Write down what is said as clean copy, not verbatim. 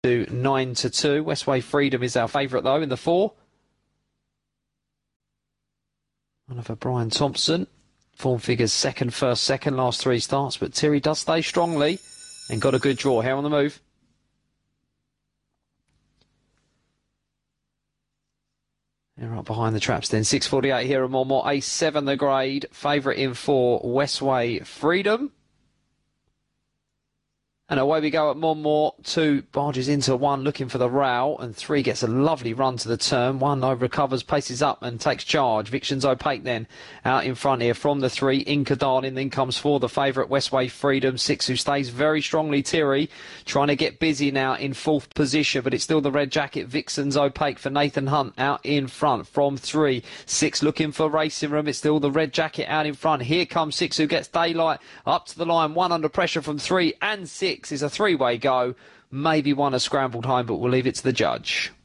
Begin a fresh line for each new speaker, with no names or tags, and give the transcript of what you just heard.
to 9-2. Westway Freedom is our favourite though in the 4. Oliver Brian Thompson. Form figures second, first, second, last 3 starts, but Terry does stay strongly and got a good draw. Here on the move. They're up behind the traps then. 6:48 here at Monmore. A7 the grade. Favourite in 4, Westway Freedom. And away we go at Monmore. 2 barges into 1 looking for the row. And 3 gets a lovely run to the turn. 1 recovers, paces up and takes charge. Vixen's Opaque then out in front here from the 3. Inca Darling then comes 4. The favourite Westway Freedom. 6 who stays very strongly. Terry trying to get busy now in 4th position. But it's still the red jacket. Vixen's Opaque for Nathan Hunt out in front from 3. 6 looking for racing room. It's still the red jacket out in front. Here comes 6 who gets daylight up to the line. 1 under pressure from 3 and 6. Is a 3-way go. Maybe 1 a scrambled home, but we'll leave it to the judge.